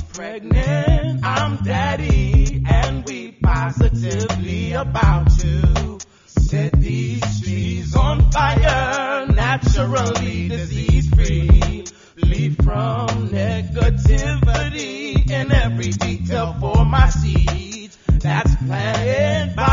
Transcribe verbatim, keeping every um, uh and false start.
pregnant, I'm daddy, and we positively about to set these streets on fire, naturally disease-free, free from negativity in every detail for my seeds. That's planted by